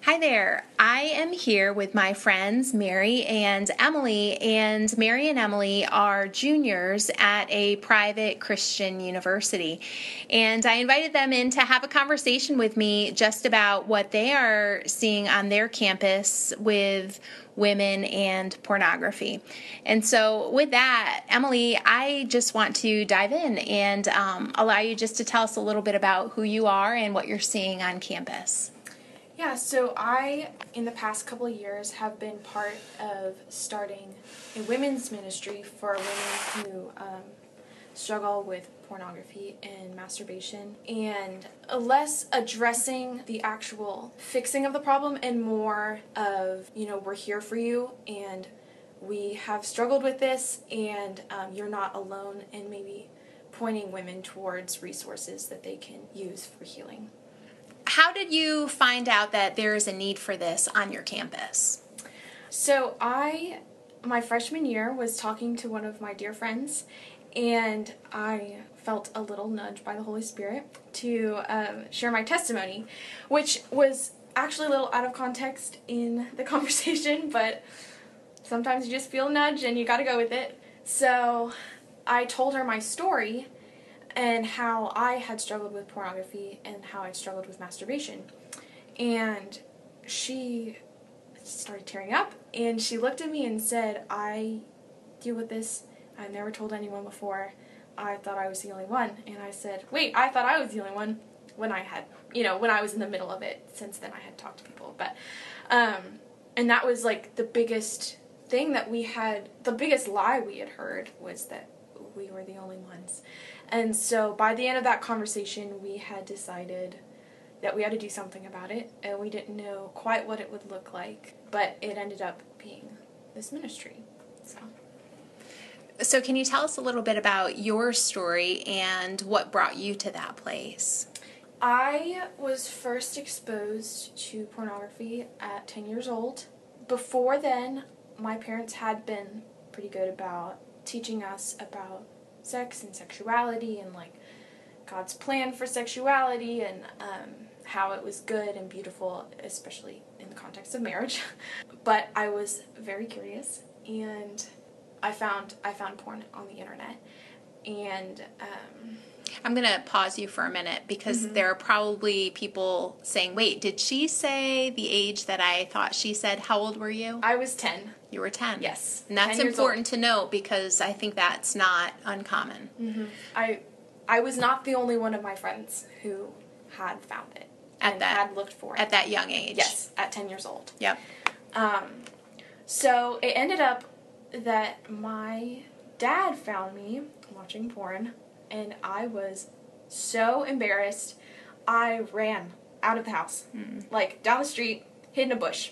Hi there. I am here with my friends Mary and Emily, and Mary and Emily are juniors at a private Christian university. And I invited them in to have a conversation with me just about what they are seeing on their campus with women and pornography. And so with that, Emily, I just want to dive in and allow you just to tell us a little bit about who you are and what you're seeing on campus. Yeah, so I, in the past couple of years, have been part of starting a women's ministry for women who struggle with pornography and masturbation, and less addressing the actual fixing of the problem and more of, we're here for you, and we have struggled with this, and you're not alone, and maybe pointing women towards resources that they can use for healing. How did you find out that there is a need for this on your campus? So my freshman year, was talking to one of my dear friends, and I felt a little nudge by the Holy Spirit to share my testimony, which was actually a little out of context in the conversation, but sometimes you just feel a nudge and you gotta go with it. So I told her my story and how I had struggled with pornography and how I'd struggled with masturbation. And she started tearing up, and she looked at me and said, I deal with this. I've never told anyone before. I thought I was the only one. And I said, wait, I thought I was the only one when I had, when I was in the middle of it. Since then I had talked to people. But, and that was like the biggest thing that we had, the biggest lie we had heard was that we were the only ones. And so by the end of that conversation, we had decided that we had to do something about it, and we didn't know quite what it would look like, but it ended up being this ministry. So can you tell us a little bit about your story and what brought you to that place? I was first exposed to pornography at 10 years old. Before then, my parents had been pretty good about teaching us about sex and sexuality and like God's plan for sexuality and how it was good and beautiful, especially in the context of marriage. But I was very curious, and I found porn on the internet, and I'm going to pause you for a minute because there are probably people saying, wait, did she say the age that I thought she said? How old were you? I was 10. You were 10. Yes. And that's important to note because I think that's not uncommon. Mm-hmm. I was not the only one of my friends who had found it had looked for it. At that young age. Yes, at 10 years old. Yep. So it ended up that my dad found me watching porn, and I was so embarrassed. I ran out of the house, like down the street, hid in a bush.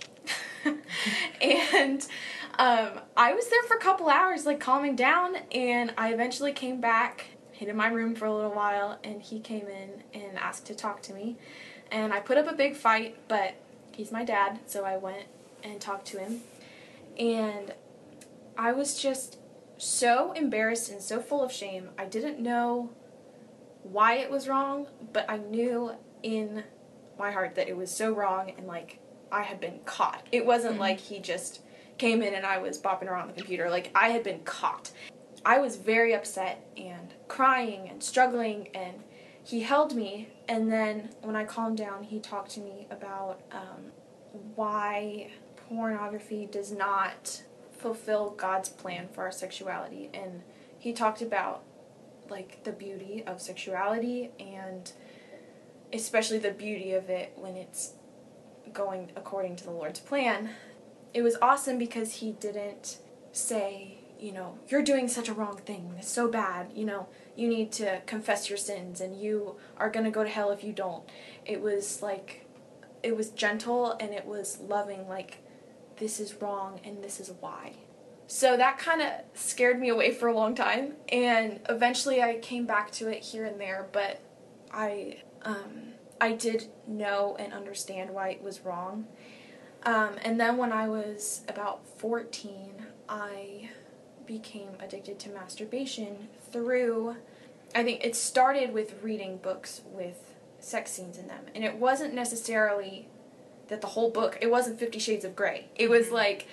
And I was there for a couple hours, like calming down, and I eventually came back, hid in my room for a little while, and he came in and asked to talk to me. And I put up a big fight, but he's my dad, so I went and talked to him. And I was just so embarrassed and so full of shame. I didn't know why it was wrong, but I knew in my heart that it was so wrong, and like I had been caught. It wasn't like he just came in and I was bopping around the computer. Like I had been caught. I was very upset and crying and struggling, and he held me, and then when I calmed down, he talked to me about why pornography does not fulfill God's plan for our sexuality, and he talked about like the beauty of sexuality, and especially the beauty of it when it's going according to the Lord's plan. It was awesome because he didn't say, you're doing such a wrong thing, it's so bad, you need to confess your sins and you are going to go to hell if you don't. It was gentle and it was loving, like this is wrong and this is why. So that kind of scared me away for a long time, and eventually I came back to it here and there, but I did know and understand why it was wrong. And then when I was about 14, I became addicted to masturbation through, I think it started with reading books with sex scenes in them. And it wasn't necessarily that the whole book, it wasn't 50 Shades of Grey. It was like,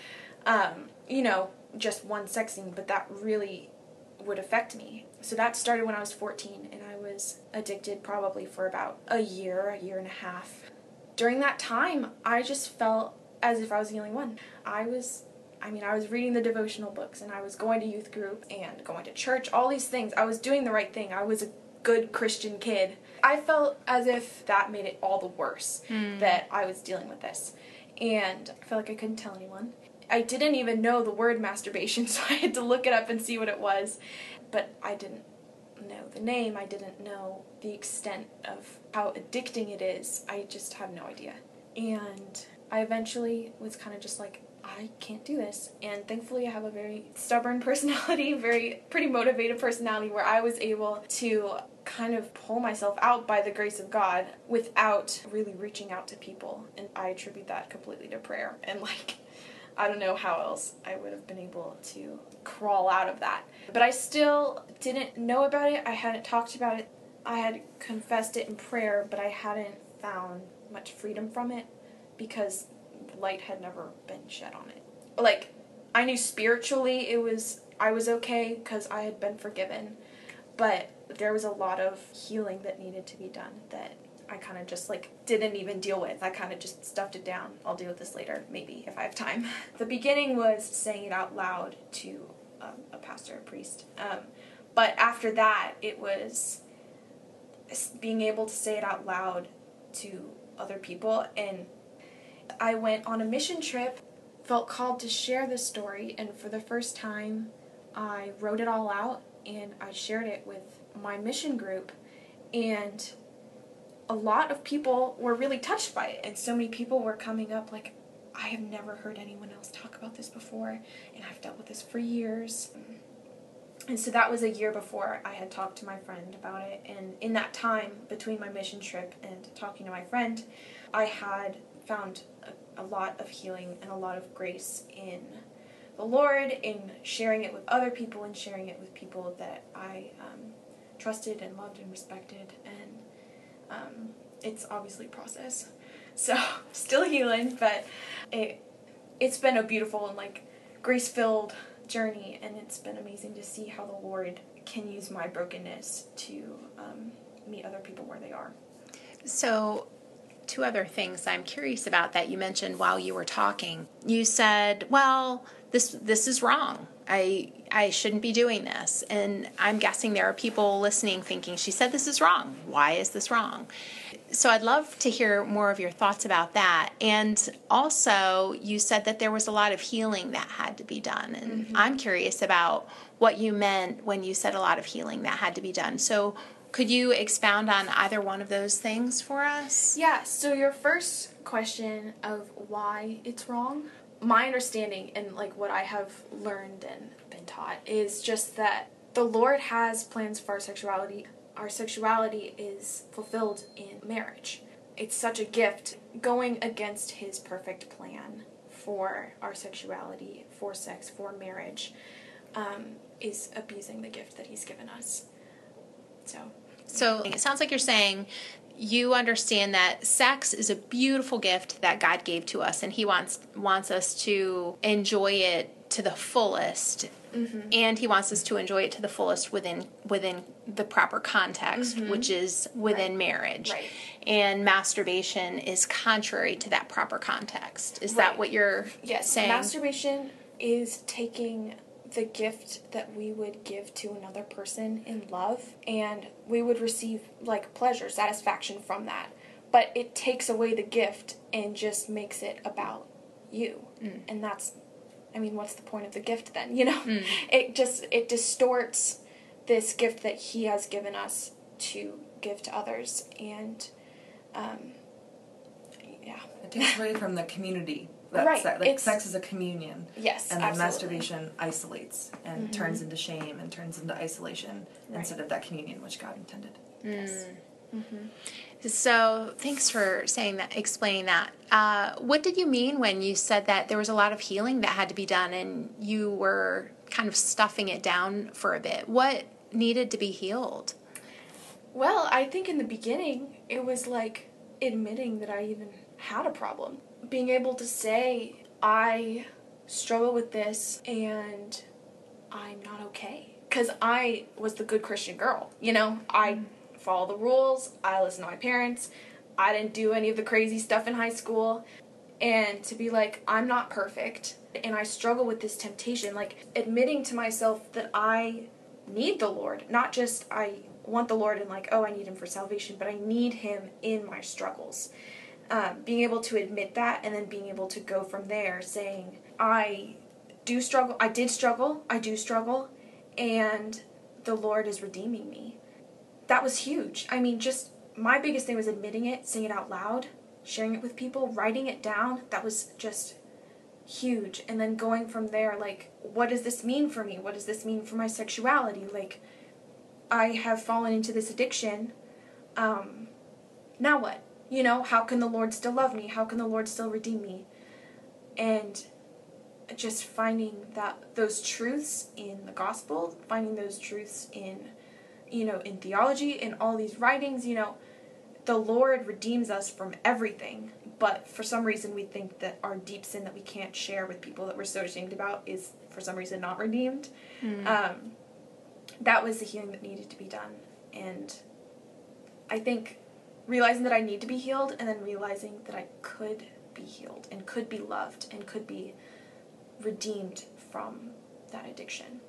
just one sex scene, but that really would affect me. So that started when I was 14, and I was addicted probably for about a year and a half. During that time, I just felt as if I was the only one. I was reading the devotional books, and I was going to youth group and going to church, all these things. I was doing the right thing. I was a good Christian kid. I felt as if that made it all the worse that I was dealing with this. And I felt like I couldn't tell anyone. I didn't even know the word masturbation, so I had to look it up and see what it was. But I didn't know the name. I didn't know the extent of how addicting it is. I just had no idea. And I eventually was kind of just like, I can't do this. And thankfully I have a very stubborn personality, pretty motivated personality, where I was able to kind of pull myself out by the grace of God without really reaching out to people. And I attribute that completely to prayer. And I don't know how else I would have been able to crawl out of that. But I still didn't know about it. I hadn't talked about it. I had confessed it in prayer, but I hadn't found much freedom from it because light had never been shed on it. I knew spiritually I was okay because I had been forgiven, but there was a lot of healing that needed to be done that I kind of just didn't even deal with. I kind of just stuffed it down. I'll deal with this later, maybe, if I have time. The beginning was saying it out loud to a pastor, a priest. But after that, it was being able to say it out loud to other people. And I went on a mission trip, felt called to share this story, and for the first time, I wrote it all out, and I shared it with my mission group, and a lot of people were really touched by it, and so many people were coming up I have never heard anyone else talk about this before, and I've dealt with this for years. And so that was a year before I had talked to my friend about it, and in that time, between my mission trip and talking to my friend, I had found a lot of healing and a lot of grace in the Lord, in sharing it with other people and sharing it with people that I trusted and loved and respected. And it's obviously a process, so still healing, but it's been a beautiful and grace-filled journey, and it's been amazing to see how the Lord can use my brokenness to meet other people where they are. So, two other things I'm curious about that you mentioned while you were talking. You said, well, this is wrong. I shouldn't be doing this. And I'm guessing there are people listening thinking, she said this is wrong. Why is this wrong? So I'd love to hear more of your thoughts about that. And also, you said that there was a lot of healing that had to be done. And I'm curious about what you meant when you said a lot of healing that had to be done. So could you expound on either one of those things for us? Yeah, so your first question of why it's wrong, my understanding and what I have learned and been taught is just that the Lord has plans for our sexuality. Our sexuality is fulfilled in marriage. It's such a gift. Going against His perfect plan for our sexuality, for sex, for marriage, is abusing the gift that He's given us. So it sounds like you're saying you understand that sex is a beautiful gift that God gave to us, and He wants us to enjoy it to the fullest. And He wants us to enjoy it to the fullest within the proper context, which is within marriage. Right. And masturbation is contrary to that proper context. Is that what you're saying? Masturbation is taking the gift that we would give to another person in love, and we would receive pleasure, satisfaction from that. But it takes away the gift and just makes it about you. And that's, what's the point of the gift then? It distorts this gift that He has given us to give to others, and it takes away from the community. Sex is a communion. Yes, and then absolutely. Masturbation isolates and turns into shame and turns into isolation instead of that communion which God intended. Yes. So thanks for explaining that. What did you mean when you said that there was a lot of healing that had to be done and you were kind of stuffing it down for a bit? What needed to be healed? Well, I think in the beginning it was admitting that I even had a problem. Being able to say, I struggle with this and I'm not okay. Because I was the good Christian girl, you know? I follow the rules, I listen to my parents, I didn't do any of the crazy stuff in high school. And to be like, I'm not perfect, and I struggle with this temptation, like admitting to myself that I need the Lord, not just I want the Lord and like, oh, I need him for salvation, but I need him in my struggles. Being able to admit that and then being able to go from there saying, I do struggle, I do struggle, and the Lord is redeeming me. That was huge. I mean, just my biggest thing was admitting it, saying it out loud, sharing it with people, writing it down. That was just huge. And then going from there, like, what does this mean for me? What does this mean for my sexuality? Like, I have fallen into this addiction. Now what? You know, how can the Lord still love me? How can the Lord still redeem me? And just finding those truths in the gospel, finding those truths in, you know, in theology, in all these writings, you know, the Lord redeems us from everything, but for some reason we think that our deep sin that we can't share with people that we're so ashamed about is for some reason not redeemed. That was the healing that needed to be done. And I think realizing that I need to be healed and then realizing that I could be healed and could be loved and could be redeemed from that addiction.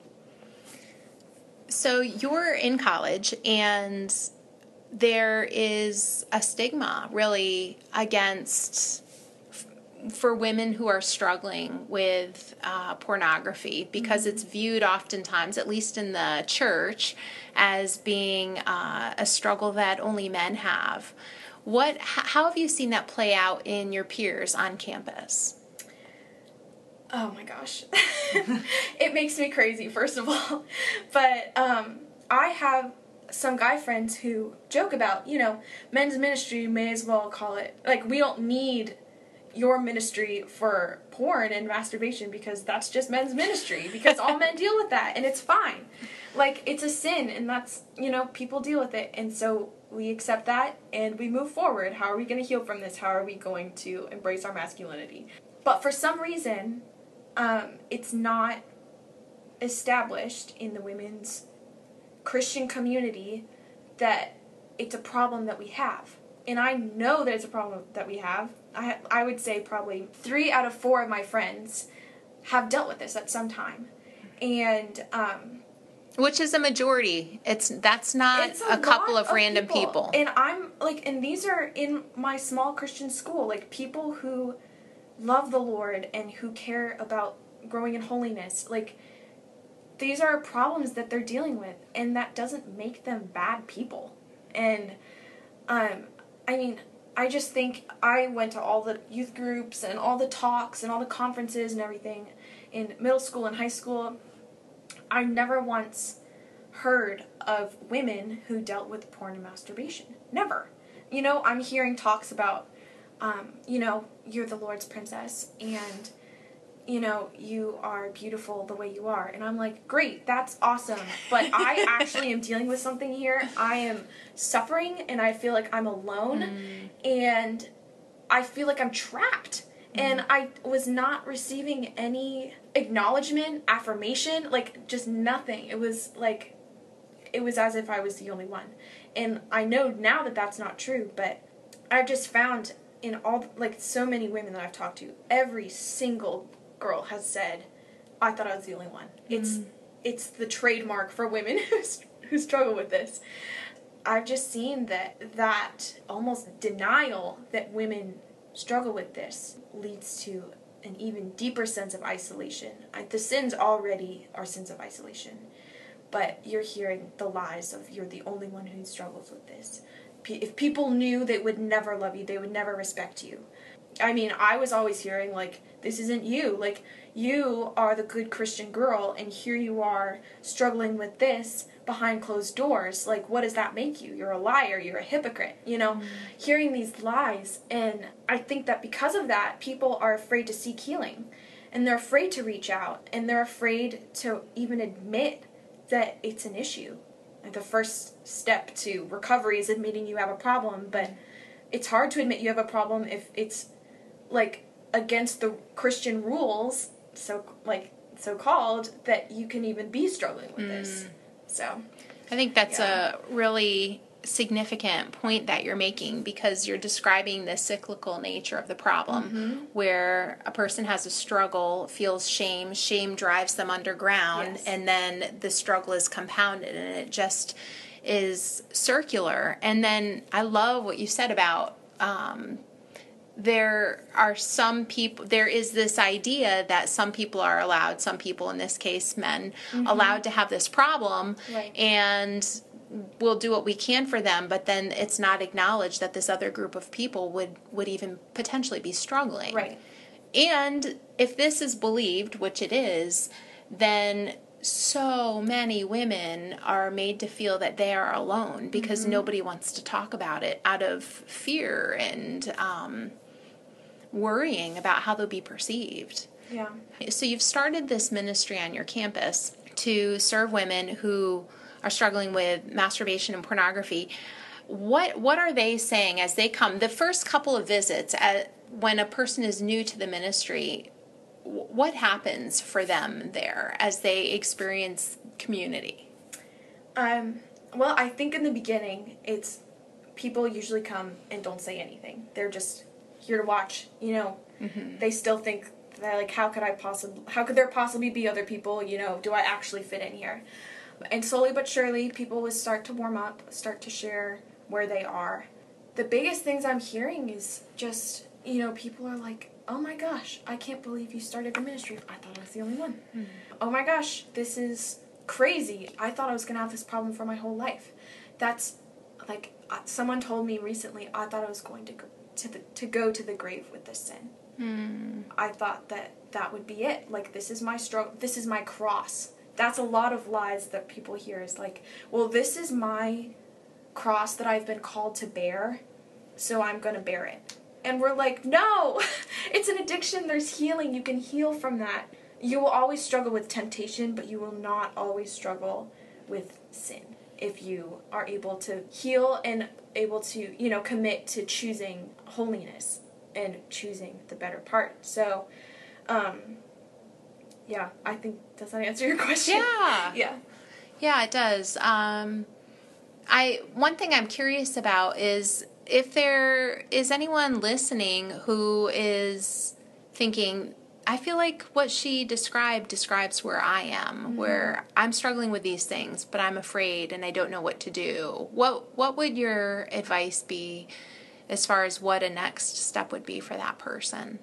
So you're in college, and there is a stigma really against for women who are struggling with pornography, because it's viewed oftentimes, at least in the church, as being a struggle that only men have. How have you seen that play out in your peers on campus? Oh my gosh. It makes me crazy, first of all. But I have some guy friends who joke about, you know, men's ministry, may as well call it, like, we don't need your ministry for porn and masturbation because that's just men's ministry, because all men deal with that and it's fine. Like, it's a sin, and that's, you know, people deal with it, and so we accept that and we move forward. How are we going to heal from this? How are we going to embrace our masculinity? But for some reason, it's not established in the women's Christian community that it's a problem that we have. And I know that it's a problem that we have. I would say probably 3 out of 4 of my friends have dealt with this at some time. And which is a majority. That's not a couple of random people. And I'm like, and these are in my small Christian school, like people who love the Lord and who care about growing in holiness. Like, these are problems that they're dealing with, and that doesn't make them bad people. And I mean, I just think I went to all the youth groups and all the talks and all the conferences and everything in middle school and high school. I never once heard of women who dealt with porn and masturbation. Never. You know, I'm hearing talks about, you know, you're the Lord's princess, and, you know, you are beautiful the way you are. And I'm like, great, that's awesome. But I actually am dealing with something here. I am suffering, and I feel like I'm alone, and I feel like I'm trapped. And I was not receiving any acknowledgement, affirmation, like, just nothing. It was like, it was as if I was the only one. And I know now that that's not true, but I've just found in all, like, so many women that I've talked to, every single girl has said, I thought I was the only one. It's the trademark for women who struggle with this. I've just seen that almost denial that women struggle with this leads to an even deeper sense of isolation. The sins already are sins of isolation, but you're hearing the lies of you're the only one who struggles with this. If people knew, they would never love you, they would never respect you. I mean, I was always hearing, like, this isn't you. Like, you are the good Christian girl, and here you are struggling with this behind closed doors. Like, what does that make you? You're a liar. You're a hypocrite. You know, hearing these lies. And I think that because of that, people are afraid to seek healing. And they're afraid to reach out. And they're afraid to even admit that it's an issue. Like, the first step to recovery is admitting you have a problem, but it's hard to admit you have a problem if it's like against the Christian rules, so called, that you can even be struggling with this. So I think that's a really significant point that you're making, because you're describing the cyclical nature of the problem, where a person has a struggle, feels shame drives them underground, and then the struggle is compounded, and it just is circular. And then I love what you said about there are some people, there is this idea that some people are allowed, some people, in this case men, allowed to have this problem, and we'll do what we can for them, but then it's not acknowledged that this other group of people would even potentially be struggling. Right. And if this is believed, which it is, then so many women are made to feel that they are alone because nobody wants to talk about it out of fear and worrying about how they'll be perceived. Yeah. So you've started this ministry on your campus to serve women who are struggling with masturbation and pornography. What are they saying as they come? The first couple of visits, when a person is new to the ministry, what happens for them there as they experience community? Well, I think in the beginning, it's people usually come and don't say anything. They're just here to watch. You know, they still think that, like, how could there possibly be other people? You know, do I actually fit in here? And slowly but surely, people will start to warm up, start to share where they are. The biggest things I'm hearing is just, you know, people are like, oh my gosh, I can't believe you started the ministry. I thought I was the only one. Oh my gosh, this is crazy. I thought I was going to have this problem for my whole life. That's, like, someone told me recently, I thought I was going to go to the grave with this sin. I thought that would be it. Like, this is my struggle. This is my cross. That's a lot of lies that people hear, is like, well, this is my cross that I've been called to bear, so I'm going to bear it. And we're like, no, it's an addiction. There's healing. You can heal from that. You will always struggle with temptation, but you will not always struggle with sin if you are able to heal and able to, you know, commit to choosing holiness and choosing the better part. So, yeah, I think, does that answer your question? Yeah. Yeah, it does. One thing I'm curious about is if there is anyone listening who is thinking, I feel like what she describes where I am, where I'm struggling with these things, but I'm afraid and I don't know what to do. What would your advice be as far as what a next step would be for that person?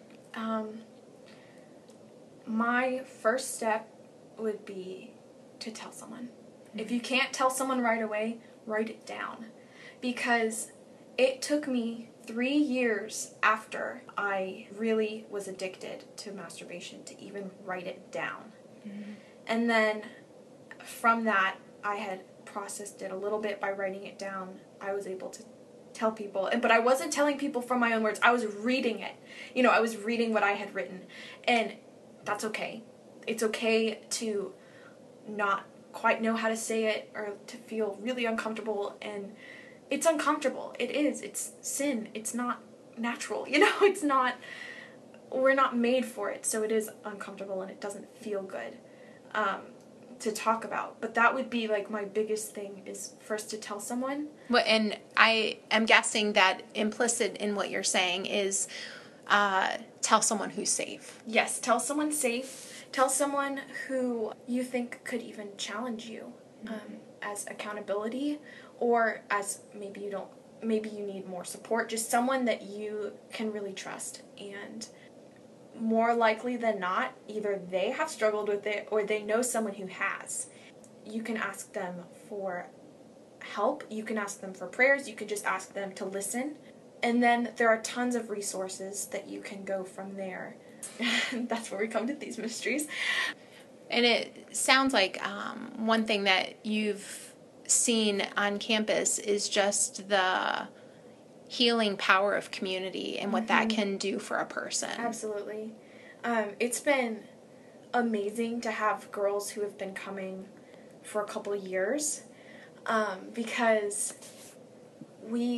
My first step would be to tell someone. If you can't tell someone right away, write it down. Because it took me 3 years after I really was addicted to masturbation to even write it down. And then from that, I had processed it a little bit by writing it down. I was able to tell people, but I wasn't telling people from my own words. I was reading it. You know, I was reading what I had written. And that's okay. It's okay to not quite know how to say it or to feel really uncomfortable, and it's uncomfortable. It is. It's sin. It's not natural. You know, it's not, we're not made for it, so it is uncomfortable and it doesn't feel good to talk about. But that would be, like, my biggest thing, is first to tell someone. Well, and I am guessing that implicit in what you're saying is tell someone who's safe. Yes, tell someone safe. Tell someone who you think could even challenge you as accountability, or as maybe you need more support. Just someone that you can really trust. And more likely than not, either they have struggled with it or they know someone who has. You can ask them for help. You can ask them for prayers. You can just ask them to listen. And then there are tons of resources that you can go from there. That's where we come to these ministries. And it sounds like one thing that you've seen on campus is just the healing power of community and what that can do for a person. Absolutely. It's been amazing to have girls who have been coming for a couple of years, because we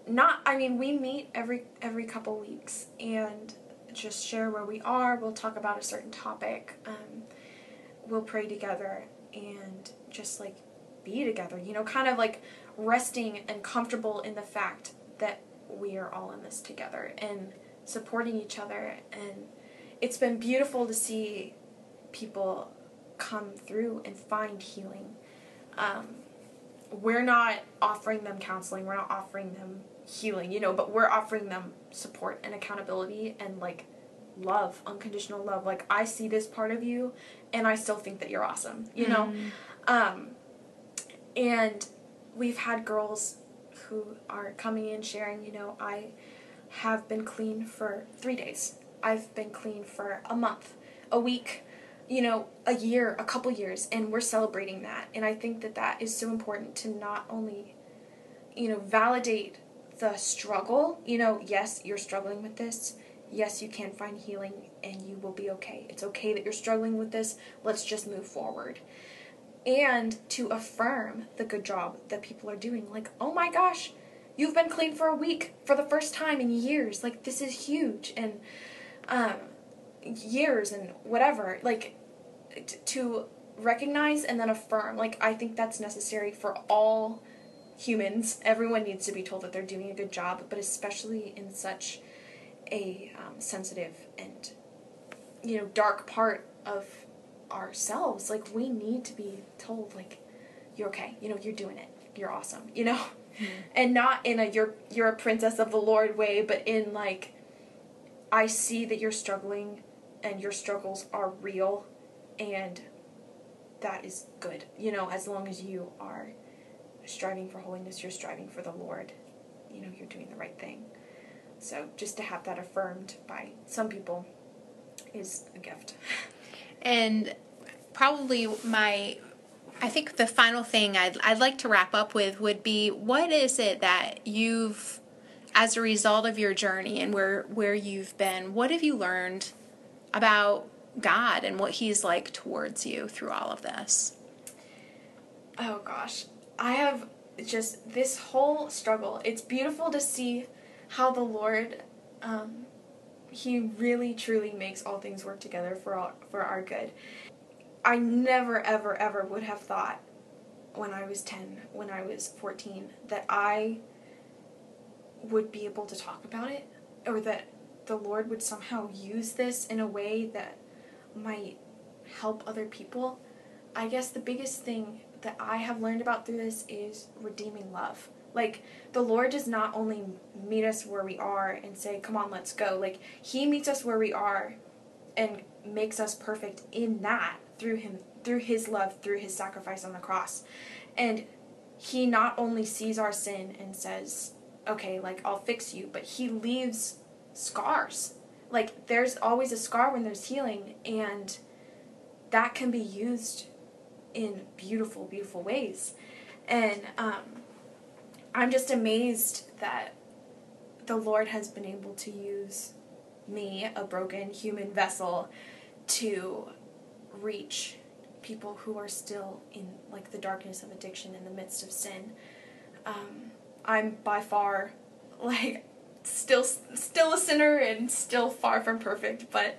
we meet every couple weeks and just share where we are. We'll talk about a certain topic. We'll pray together and just like be together, kind of like resting and comfortable in the fact that we are all in this together and supporting each other. And it's been beautiful to see people come through and find healing. We're not offering them counseling, we're not offering them healing, but we're offering them support and accountability and like love, unconditional love. Like, I see this part of you and I still think that you're awesome, and we've had girls who are coming in sharing, I have been clean for 3 days. I've been clean for a month, a week, a year, a couple years, and we're celebrating that. And I think that that is so important to not only, validate the struggle, yes, you're struggling with this. Yes, you can find healing and you will be okay. It's okay that you're struggling with this. Let's just move forward. And to affirm the good job that people are doing. Like, oh my gosh, you've been clean for a week for the first time in years. Like, this is huge. And years and whatever. Like, to recognize and then affirm. Like, I think that's necessary for all humans. Everyone needs to be told that they're doing a good job, but especially in such a sensitive and, dark part of ourselves. Like, we need to be told, like, you're okay, you're doing it, you're awesome, and not in a you're a princess of the Lord way, but in like, I see that you're struggling and your struggles are real, and that is good, as long as you are striving for holiness, you're striving for the Lord, you're doing the right thing. So just to have that affirmed by some people is a gift. And probably I think the final thing I'd like to wrap up with would be, what is it that you've, as a result of your journey and where you've been, what have you learned about God and what He's like towards you through all of this? Oh gosh, I have just this whole struggle. It's beautiful to see how the Lord, He really truly makes all things work together for our good. I never, ever, ever would have thought when I was 10, when I was 14, that I would be able to talk about it, or that the Lord would somehow use this in a way that might help other people. I guess the biggest thing that I have learned about through this is redeeming love. Like, the Lord does not only meet us where we are and say, come on, let's go. Like, He meets us where we are and makes us perfect in that through Him, through His love, through His sacrifice on the cross. And He not only sees our sin and says, okay, like, I'll fix you, but He leaves scars. Like, there's always a scar when there's healing, and that can be used in beautiful, beautiful ways. And I'm just amazed that the Lord has been able to use me, a broken human vessel, to reach people who are still in, like, the darkness of addiction, in the midst of sin. I'm by far, like, still a sinner and still far from perfect, but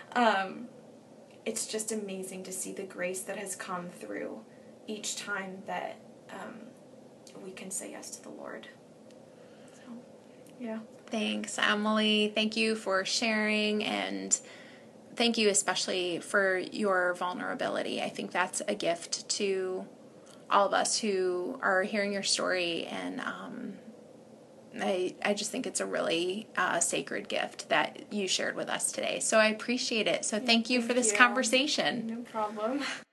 it's just amazing to see the grace that has come through each time that we can say yes to the Lord. So, yeah. Thanks, Emily. Thank you for sharing, and thank you especially for your vulnerability. I think that's a gift to all of us who are hearing your story, and I just think it's a really sacred gift that you shared with us today. So I appreciate it. So thank you for this conversation. No problem.